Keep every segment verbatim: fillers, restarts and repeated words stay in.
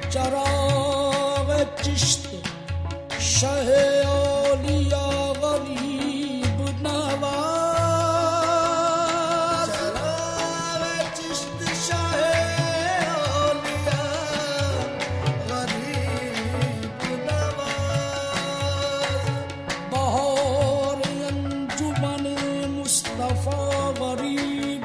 चराग चिश्त शाह औलिया गरीब नवाज, चराग चिश्त शाह औलिया गरीब नवाज, बहार अंजुमन मुस्तफा गरीब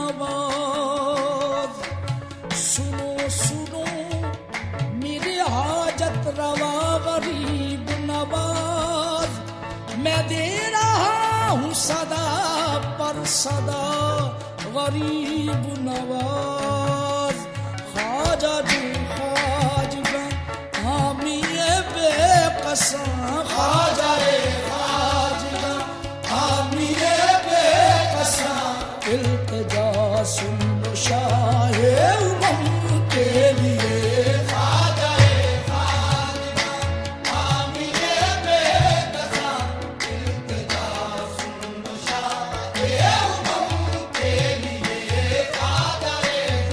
नवाज। सुनो सुनो मेरे हाजत रवा गरीब नवाज, मैं दे रहा हूँ सदा पर सदा गरीब नवाज। ख्वाजा जो ख्वाजा हामी बेकसा, ख्वाजा ख्वाजा हामी बेकसा, इल्तिजा सुन लो शाह उमम के लिए। ख्वाजा ख्वाजा हामी बेकसा, इल्तिजा सुन लो शाह उमम के लिए। ख्वाजा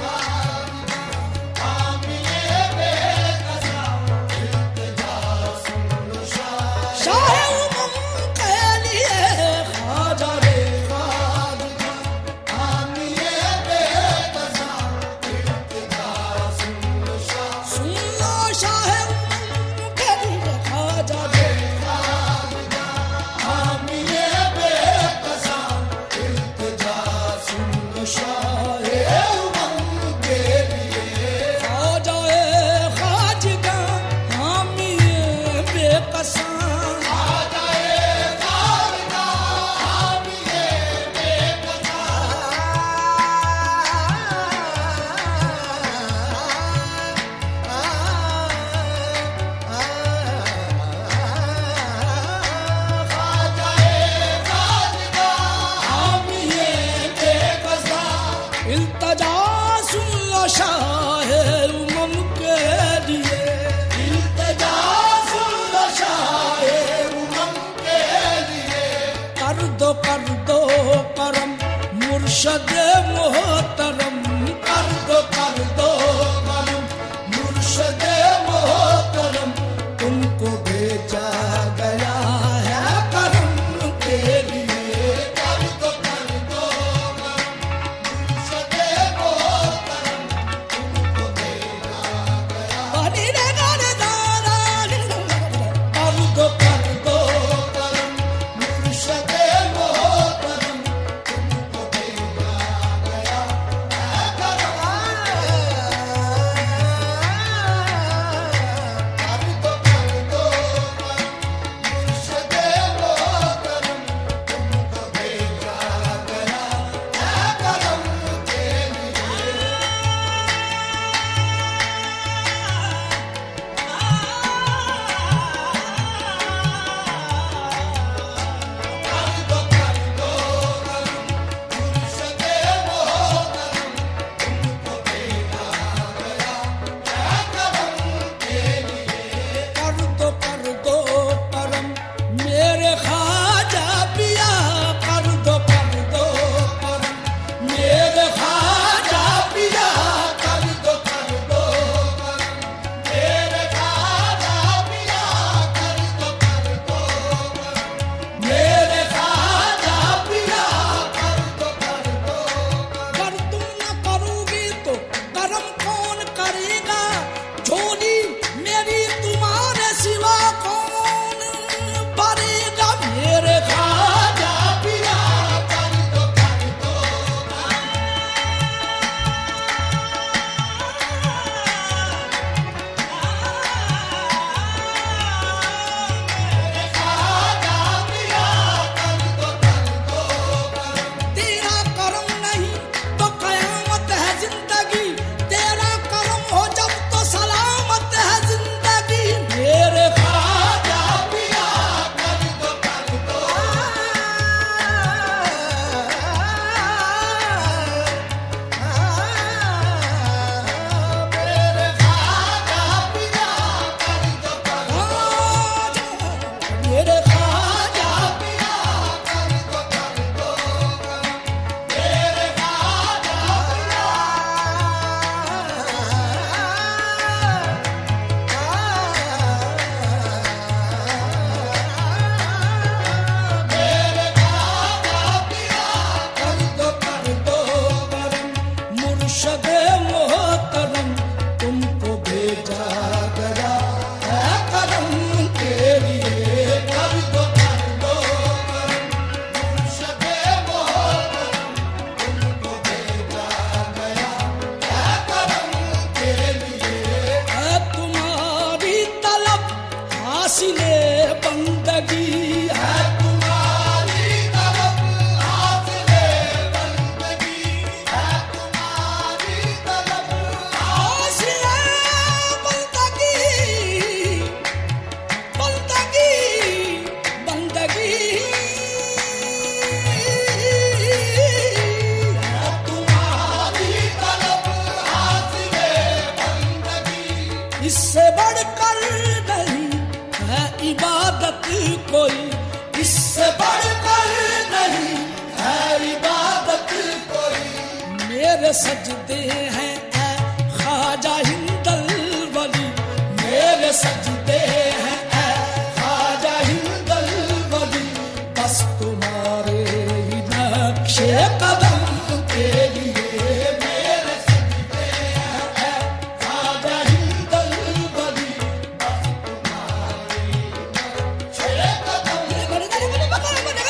इससे बढ़कर नहीं है इबादत कोई, इससे बढ़कर नहीं है इबादत कोई। मेरे सजदे हैं ऐ ख्वाजा हिंदल वली, मेरे सजदे हैं ऐ ख्वाजा हिंदल वली। बस तुम्हारे ही नक्शे कदम के लिए मेरे सजदे हैं ऐ ख्वाजा हिंदल वली। बस तुम्हारे ही नक्शे कदम मेरे सजदे हैं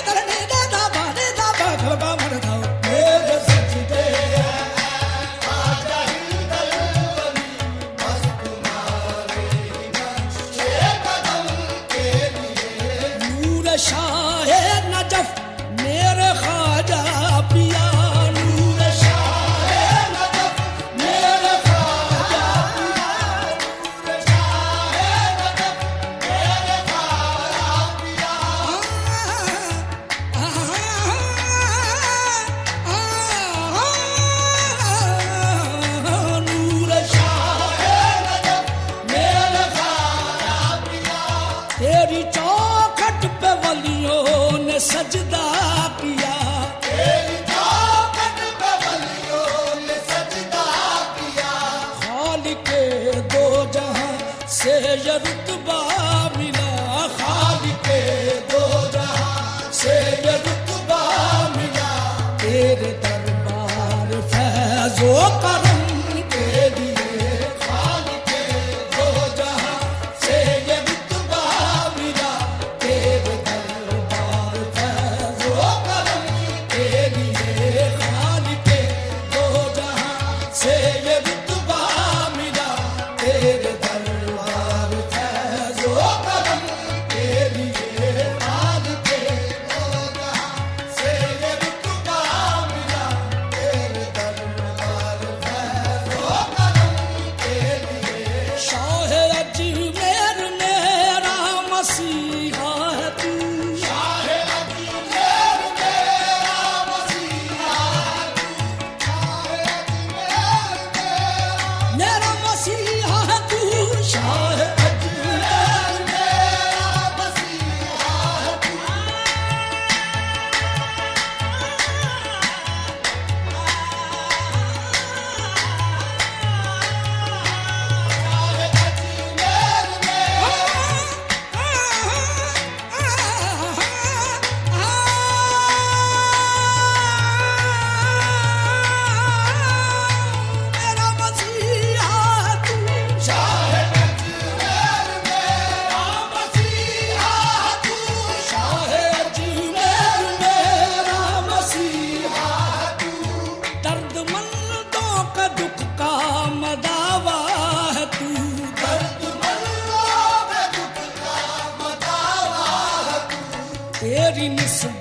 ख्वाजा हिंदल वली। बस तुम्हारे ही नक्शे कदम के लिए। नूर शाह नजफ मेरे ख्वाजा पिया, नूर शाह नजफ मेरे ख्वाजा पिया, नूर शाह नजफ मेरे ख्वाजा पिया। नूर शाह नजफ मेरे ख्वाजा पिया। तेरी चौखट पे वलियों ने सजदा किया, तेरी चौखट पे वलियों ने सजदा किया। खालिके दो जहां से ये रुतबा मिला, खालिके दो जहां से ये रुतबा मिला। तेरे दरबार फैज़ो करम के लिए खालिके दो जहां से ये रुतबा मिला। तेरे दरबार फैज़ो करम के लिए खालिके दो जहां से ये रुतबा मिला। तेरे दरबार फैज़ो करम के लिए खालिके दो जहां से ये रुतबा मिला। तेरे दरबार फैज़ो करम के लिए। शाह अजमेर मेरा मसीहा है तू, शाह अजमेर मेरा मसीहा है तू, शाह अजमेर मेरा मसीहा है तू, शाह अजमेर मेरा मसीहा है तू। मेरा मसीहा तू, शाह अजमेर मेरा मसीहा तू, शाह अजमेर मेरा मसीहा तू। दर्दमंदों का दुख का मदावा है तू, दर्दमंदों का दुख का मदावा है तू। तेरी निस्बत